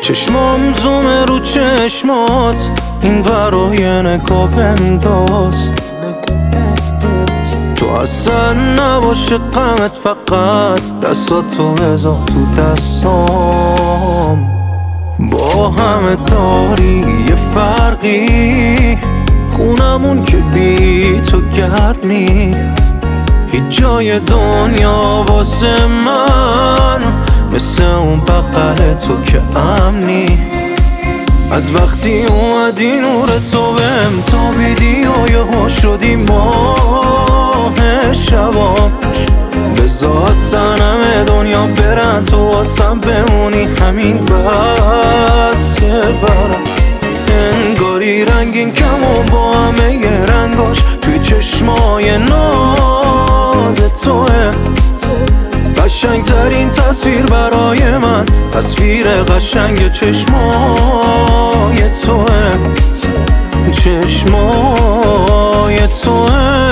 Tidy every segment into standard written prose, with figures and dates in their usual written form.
چشمام زومه رو چشمات، این برای نگاه بنداز. تو اصلا نباشه غمت، فقط دستاتو بذار تو دستام. با همه داری یه فرقی، خونمون که بی تو گرم نی. هیچ جای دنیا واسه من مثل اون بغل تو که امنی. از وقتی اومدی نور تو بهم تابیدی و یهو شدی ماه شبام. بذار اصلا همه دنیا برن، تو واسم بمونی، همین بسه برام. انگاری رنگین کمون با همه رنگاش توی چشمای ناز توه. قشنگ ترین تصویر برای من، تصویر قشنگ چشمای توه. چشمای توه.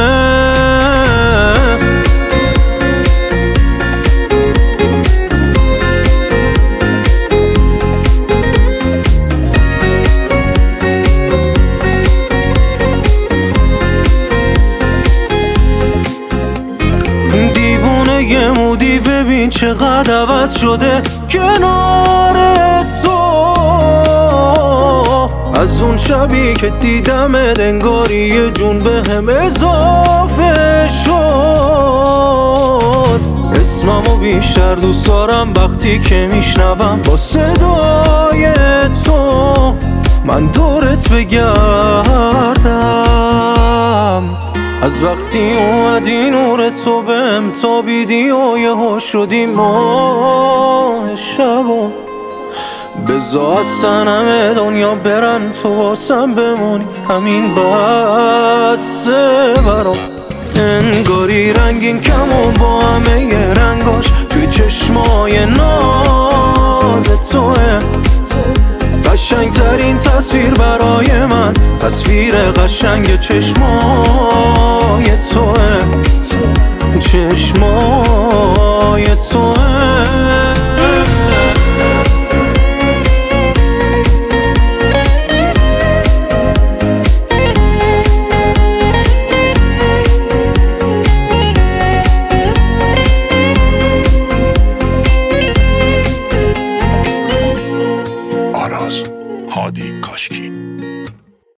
دیوونه مودی ببین چقدر عوض شده کنار تو. از اون شبی که دیدم انگاری یه جون بهم اضافه شد. اسممو بیشتر دوست دارم وقتی که میشنوم با صدای تو. من دورت بگردم از وقتی اومدی نور تو بهم تابیدی و یهو شدی ماه شبا. بذار اصلا همه دنیا برن، تو واسم بمونی، همین بسه برام. انگاری رنگین کمون با همه رنگاش توی چشمای ناز توه. قشنگ ترین تصویر برای من، تصویر قشنگ چشمای توه. چشمای توه. آراز هادی کاشکی.